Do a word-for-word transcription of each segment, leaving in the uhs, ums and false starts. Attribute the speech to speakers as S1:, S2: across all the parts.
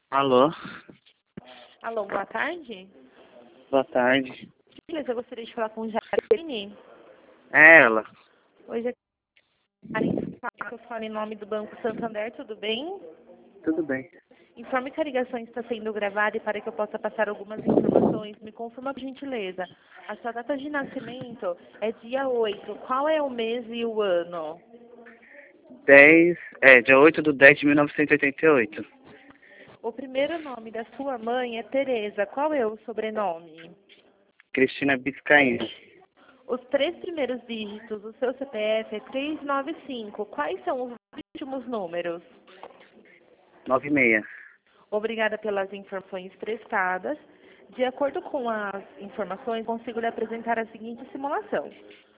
S1: Alô,
S2: Alô, boa tarde.
S1: boa tarde.
S2: Beleza, eu gostaria de falar com o Jarine.
S1: É ela.
S2: Hoje é eu falo em nome do Banco Santander, tudo bem?
S1: Tudo bem.
S2: Informe que a ligação está sendo gravada e para que eu possa passar algumas informações, me confirma por gentileza. A sua data de nascimento é dia oito. Qual é o mês e o ano?
S1: dez, é, dia oito de dez de mil novecentos e oitenta e oito.
S2: O primeiro nome da sua mãe é Tereza. Qual é o sobrenome?
S1: Cristina Biscaim.
S2: Os três primeiros dígitos do seu C P F é trezentos e noventa e cinco. Quais são os últimos números?
S1: noventa e seis.
S2: Obrigada pelas informações prestadas. De acordo com as informações, consigo lhe apresentar a seguinte simulação.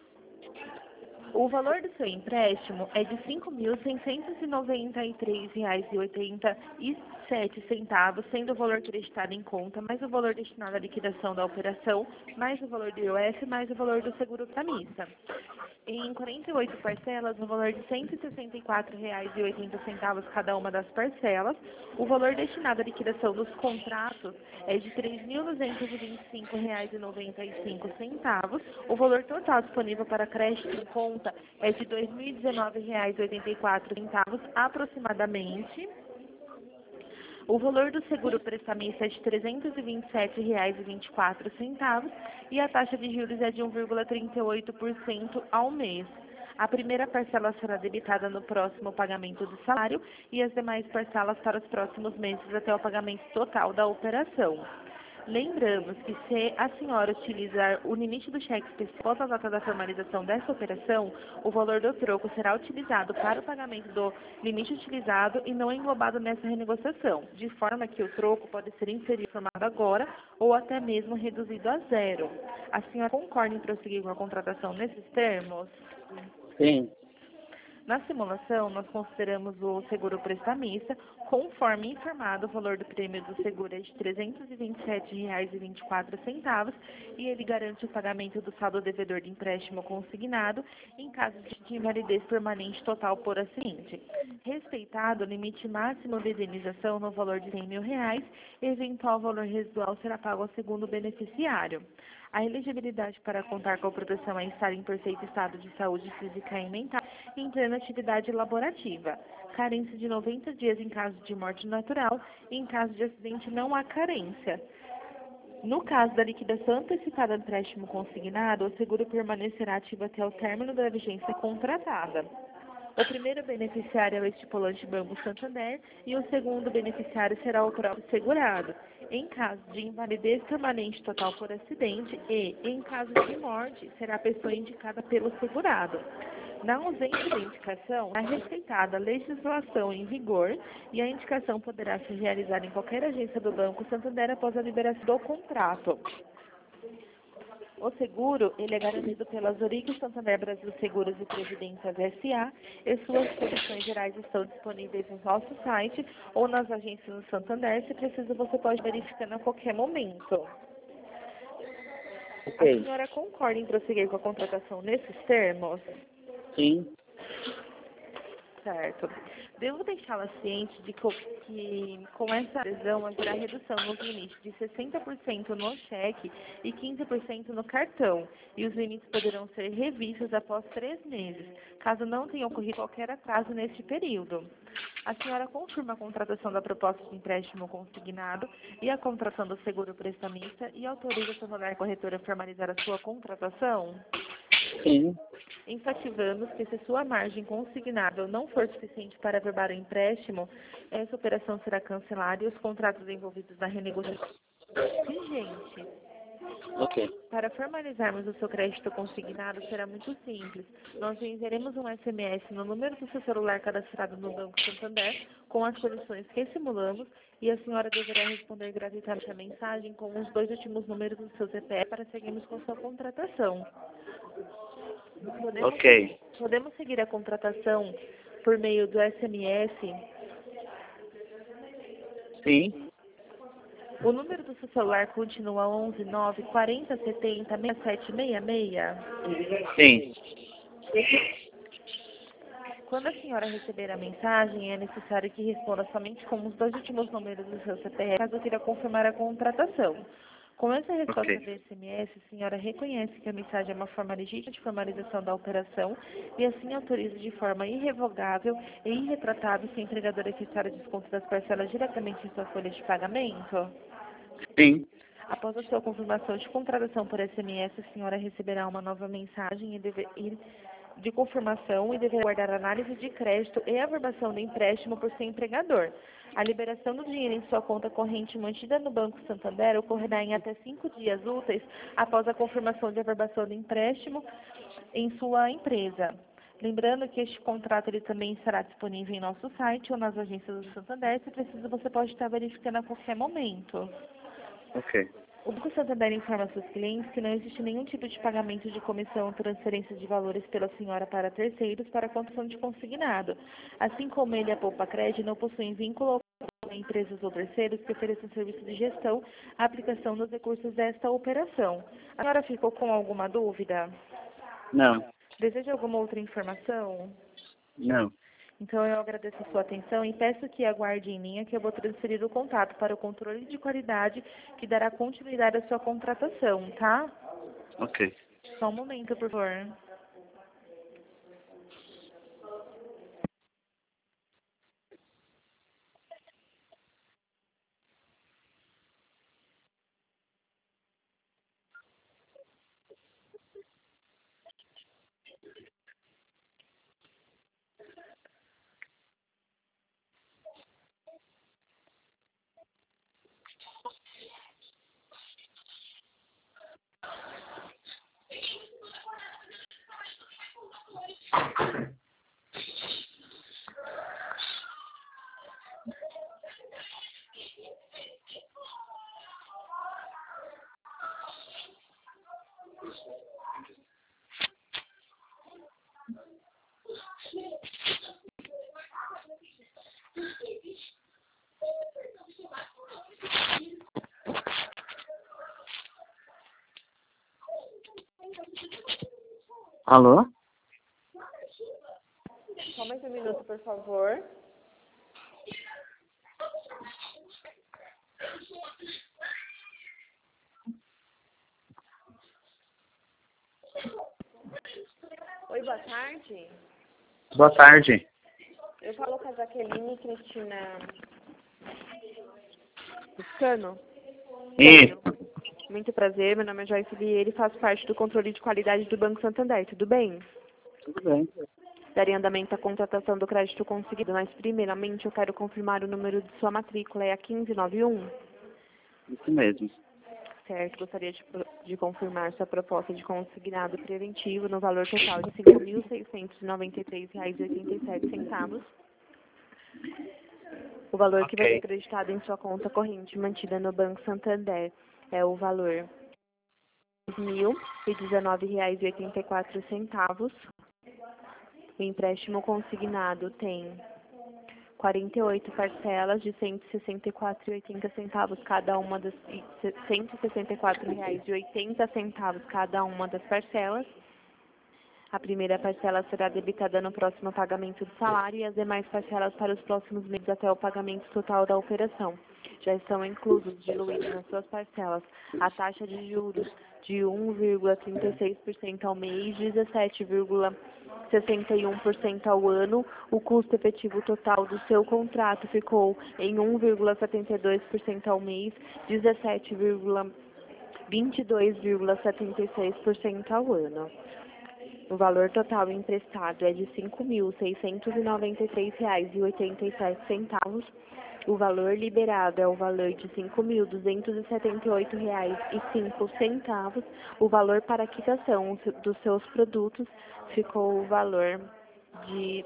S2: O valor do seu empréstimo é de cinco mil seiscentos e noventa e três reais e oitenta e sete centavos, sendo o valor creditado em conta, mais o valor destinado à liquidação da operação, mais o valor do I O F, mais o valor do seguro camisa. Em quarenta e oito parcelas, no valor de cento e sessenta e quatro reais e oitenta centavos cada uma das parcelas, o valor destinado à liquidação dos contratos é de três mil duzentos e vinte e cinco reais e noventa e cinco centavos, o valor total disponível para crédito em conta é de dois mil e dezenove reais e oitenta e quatro centavos aproximadamente. O valor do seguro prestamista é de trezentos e vinte e sete reais e vinte e quatro centavos e a taxa de juros é de um vírgula trinta e oito por cento ao mês. A primeira parcela será debitada no próximo pagamento do salário e as demais parcelas para os próximos meses até o pagamento total da operação. Lembramos que se a senhora utilizar o limite do cheque especial após a data da formalização dessa operação, o valor do troco será utilizado para o pagamento do limite utilizado e não englobado nessa renegociação, de forma que o troco pode ser inserido formado agora ou até mesmo reduzido a zero. A senhora concorda em prosseguir com a contratação nesses termos?
S1: Sim.
S2: Na simulação, nós consideramos o seguro prestamista, conforme informado, o valor do prêmio do seguro é de trezentos e vinte e sete reais e vinte e quatro centavos e ele garante o pagamento do saldo devedor de empréstimo consignado em caso de invalidez permanente total por acidente. Respeitado o limite máximo de indenização no valor de cem mil reais, eventual valor residual será pago ao segundo beneficiário. A elegibilidade para contar com a proteção é estar em perfeito estado de saúde física e mental e em plena atividade laborativa. Carência de noventa dias em caso de morte natural e em caso de acidente não há carência. No caso da liquidação antecipada do empréstimo consignado, o seguro permanecerá ativo até o término da vigência contratada. O primeiro beneficiário é o estipulante Banco Santander e o segundo beneficiário será o próprio segurado. Em caso de invalidez permanente total por acidente e, em caso de morte, será a pessoa indicada pelo segurado. Na ausência da indicação, é respeitada a legislação em vigor e a indicação poderá ser realizada em qualquer agência do Banco Santander após a liberação do contrato. O seguro, ele é garantido pela Zurich Santander Brasil Seguros e Previdências S A e suas condições gerais estão disponíveis no nosso site ou nas agências do Santander. Se preciso, você pode verificar a qualquer momento.
S1: Ok.
S2: A senhora concorda em prosseguir com a contratação nesses termos?
S1: Sim.
S2: Certo. Devo deixá-la ciente de que, que com essa adesão haverá redução nos limites de sessenta por cento no cheque e quinze por cento no cartão, e os limites poderão ser revistos após três meses, caso não tenha ocorrido qualquer atraso neste período. A senhora confirma a contratação da proposta de empréstimo consignado e a contratação do seguro prestamista e autoriza a Santander Corretora a formalizar a sua contratação?
S1: Sim.
S2: Enfatizamos que se sua margem consignável não for suficiente para averbar o empréstimo, essa operação será cancelada e os contratos envolvidos na renegociação vigente.
S1: Ok.
S2: Para formalizarmos o seu crédito consignado será muito simples. Nós enviaremos um S M S no número do seu celular cadastrado no Banco Santander com as condições que simulamos e a senhora deverá responder gratuitamente a mensagem com os dois últimos números do seu C P F para seguirmos com sua contratação. Podemos,
S1: Ok.
S2: podemos seguir a contratação por meio do S M S.
S1: Sim.
S2: O número do seu celular continua onze nove quarenta setenta sessenta e sete sessenta e seis.
S1: Sim.
S2: Quando a senhora receber a mensagem, é necessário que responda somente com os dois últimos números do seu C P F, caso queira confirmar a contratação. Com essa resposta
S1: Ok.
S2: do S M S, a senhora reconhece que a mensagem é uma forma legítima de formalização da operação e assim autoriza de forma irrevogável e irretratável se a empregadora efetuar o desconto das parcelas diretamente em sua folha de pagamento?
S1: Sim.
S2: Após a sua confirmação de contratação por S M S, a senhora receberá uma nova mensagem e deve, e, de confirmação e deverá guardar análise de crédito e averbação do empréstimo por seu empregador. A liberação do dinheiro em sua conta corrente mantida no Banco Santander ocorrerá em até cinco dias úteis após a confirmação de averbação do empréstimo em sua empresa. Lembrando que este contrato ele também estará disponível em nosso site ou nas agências do Santander. Se precisa, você pode estar verificando a qualquer momento.
S1: Ok.
S2: O Banco Santander informa aos seus clientes que não existe nenhum tipo de pagamento de comissão ou transferência de valores pela senhora para terceiros para a condição de consignado. Assim como ele e a Poupa Crédito não possuem vínculo com empresas ou terceiros que ofereçam serviço de gestão, a aplicação dos recursos desta operação. A senhora ficou com alguma dúvida?
S1: Não.
S2: Deseja alguma outra informação?
S1: Não.
S2: Então, eu agradeço a sua atenção e peço que aguarde em linha que eu vou transferir o contato para o controle de qualidade que dará continuidade à sua contratação, tá?
S1: Ok.
S2: Só um momento, por favor.
S1: Alô?
S2: Só mais um minuto, por favor. Oi, boa tarde.
S1: Boa tarde.
S2: Eu falo com a Jaqueline Cristina Buscano.
S1: E
S2: Muito prazer, meu nome é Joyce Vieira e faço parte do controle de qualidade do Banco Santander. Tudo bem?
S1: tudo bem.
S2: Daria andamento à contratação do crédito conseguido, mas primeiramente eu quero confirmar o número de sua matrícula, é a quinze noventa e um.
S1: Isso mesmo.
S2: Certo, gostaria de, de confirmar sua proposta de consignado preventivo no valor total de cinco mil seiscentos e noventa e três reais e oitenta e sete centavos. O valor que vai ser
S1: Ok.
S2: acreditado em sua conta corrente mantida no Banco Santander é o valor de mil e dezenove reais e oitenta e quatro centavos. O empréstimo consignado tem quarenta e oito parcelas de cento e sessenta e quatro reais e oitenta centavos cada uma das e cento e sessenta e quatro reais e oitenta centavos cada uma das parcelas. A primeira parcela será debitada no próximo pagamento do salário e as demais parcelas para os próximos meses até o pagamento total da operação. Já estão inclusos, diluídos nas suas parcelas, a taxa de juros de um vírgula trinta e seis por cento ao mês, dezessete vírgula sessenta e um por cento ao ano. O custo efetivo total do seu contrato ficou em um vírgula setenta e dois por cento ao mês, dezessete vírgula vinte e dois vírgula setenta e seis por cento ao ano. O valor total emprestado é de cinco mil seiscentos e noventa e três reais e oitenta e sete centavos. O valor liberado é o valor de cinco mil duzentos e setenta e oito reais e cinco centavos. O valor para quitação dos seus produtos ficou o valor de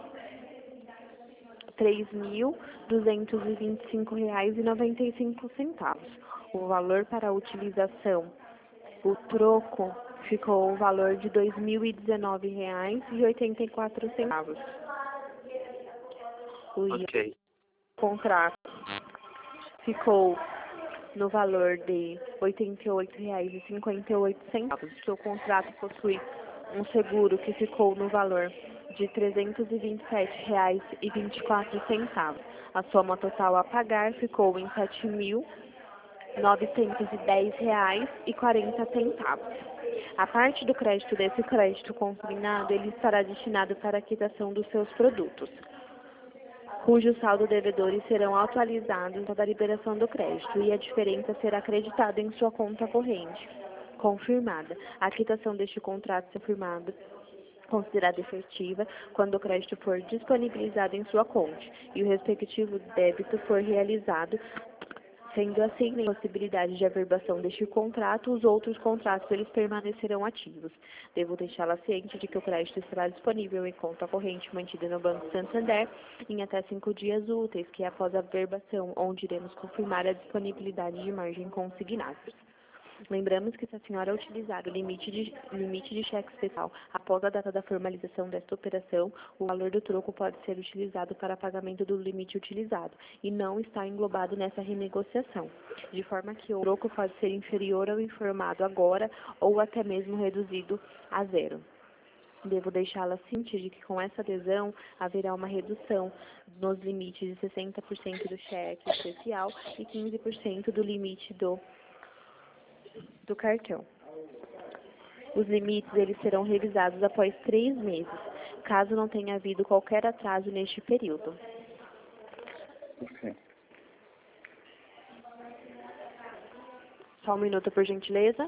S2: três mil duzentos e vinte e cinco reais e noventa e cinco centavos. O valor para a utilização, o troco, ficou o valor de dois mil e dezenove reais e oitenta e quatro centavos. O
S1: Ok.
S2: contrato ficou no valor de oitenta e oito reais e cinquenta e oito centavos. O seu contrato possui um seguro que ficou no valor de trezentos e vinte e sete reais e vinte e quatro centavos. A soma total a pagar ficou em sete mil novecentos e dez reais e quarenta centavos. A parte do crédito desse crédito consignado, ele estará destinado para a quitação dos seus produtos, cujo saldo devedores serão atualizados da liberação do crédito e a diferença será acreditada em sua conta corrente. Confirmada. A quitação deste contrato se firmado considerada efetiva quando o crédito for disponibilizado em sua conta e o respectivo débito for realizado. Sendo assim, sem possibilidade de averbação deste contrato, os outros contratos eles permanecerão ativos. Devo deixá-la ciente de que o crédito estará disponível em conta corrente mantida no Banco Santander em até cinco dias úteis, que é após a averbação, onde iremos confirmar a disponibilidade de margem consignados. Lembramos que se a senhora utilizar o limite de, limite de cheque especial após a data da formalização desta operação, o valor do troco pode ser utilizado para pagamento do limite utilizado e não está englobado nessa renegociação, de forma que o troco pode ser inferior ao informado agora ou até mesmo reduzido a zero. Devo deixá-la ciente de que com essa adesão haverá uma redução nos limites de sessenta por cento do cheque especial e quinze por cento do limite do do cartão. Os limites eles serão revisados após três meses, caso não tenha havido qualquer atraso neste período.
S1: Ok.
S2: Só um minuto, por gentileza.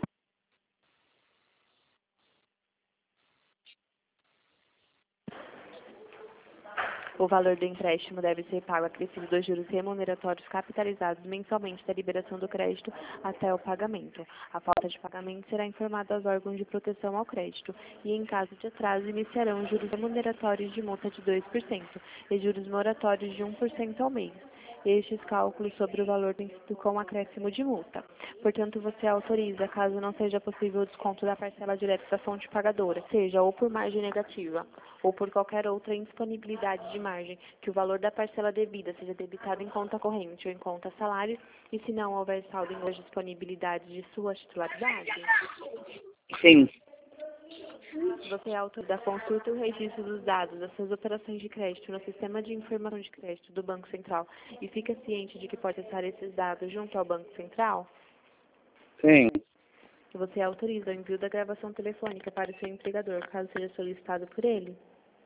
S2: O valor do empréstimo deve ser pago acrescido dos juros remuneratórios capitalizados mensalmente da liberação do crédito até o pagamento. A falta de pagamento será informada aos órgãos de proteção ao crédito e, em caso de atraso, iniciarão juros remuneratórios de multa de dois por cento e juros moratórios de um por cento ao mês. Estes cálculos sobre o valor vencido com acréscimo de multa. Portanto, você autoriza, caso não seja possível o desconto da parcela direta da fonte pagadora, seja ou por margem negativa ou por qualquer outra indisponibilidade de margem, que o valor da parcela devida seja debitado em conta corrente ou em conta salário, e se não houver saldo em hoje disponibilidade de sua titularidade.
S1: Sim.
S2: Você autoriza a consulta e o registro dos dados das suas operações de crédito no sistema de informação de crédito do Banco Central e fica ciente de que pode acessar esses dados junto ao Banco Central?
S1: Sim.
S2: Você autoriza o envio da gravação telefônica para o seu empregador, caso seja solicitado por ele?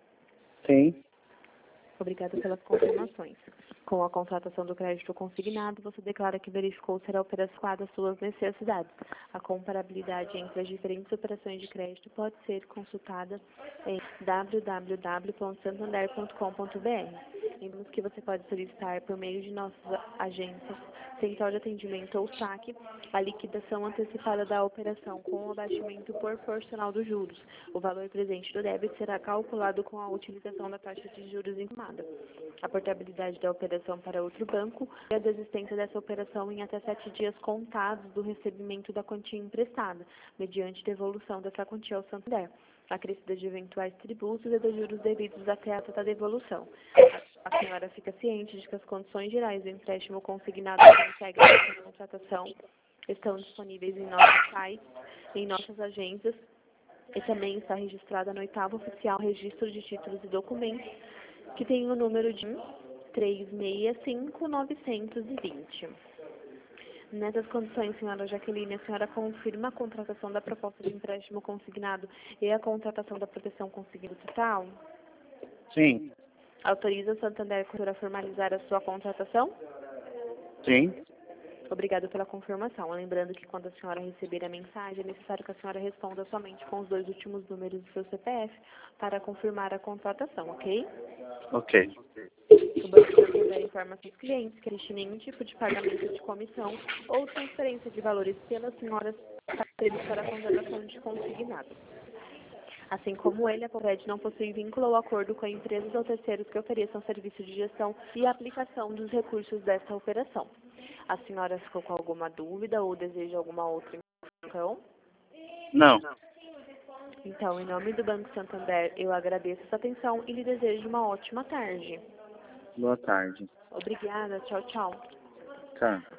S1: Sim.
S2: Obrigada pelas confirmações. Com a contratação do crédito consignado, você declara que verificou ser a operação adequada às suas necessidades. A comparabilidade entre as diferentes operações de crédito pode ser consultada em w w w ponto santander ponto com ponto b r. Lembramos que você pode solicitar, por meio de nossas agências, central de atendimento ou saque, a liquidação antecipada da operação com o abatimento proporcional dos juros. O valor presente do débito será calculado com a utilização da taxa de juros informada. A portabilidade da operação para outro banco e a desistência dessa operação em até sete dias contados do recebimento da quantia emprestada, mediante devolução dessa quantia ao Santander, acrescida de eventuais tributos e dos juros devidos até a data da devolução. A senhora fica ciente de que as condições gerais do empréstimo consignado que integram essa contratação estão disponíveis em nosso site, em nossas agências, e também está registrada no oitavo oficial Registro de Títulos e Documentos, que tem o número de três seis cinco nove dois zero. Nessas condições, senhora Jaqueline, a senhora confirma a contratação da proposta de empréstimo consignado e a contratação da proteção consignada total?
S1: Sim.
S2: Autoriza o Santander a formalizar a sua contratação?
S1: Sim.
S2: Obrigado pela confirmação. Lembrando que quando a senhora receber a mensagem, é necessário que a senhora responda somente com os dois últimos números do seu C P F para confirmar a contratação, ok?
S1: Ok.
S2: O Banco Santander informa seus clientes que existe nenhum tipo de pagamento de comissão ou transferência de valores pelas senhoras para a contratação de consignado. Assim como ele, a Poved não possui vínculo ou acordo com empresas ou terceiros que ofereçam serviço de gestão e aplicação dos recursos desta operação. A senhora ficou com alguma dúvida ou deseja alguma outra informação?
S1: Não.
S2: Então, em nome do Banco Santander, eu agradeço a sua atenção e lhe desejo uma ótima tarde.
S1: Boa tarde.
S2: Obrigada. Tchau, tchau.
S1: Tá.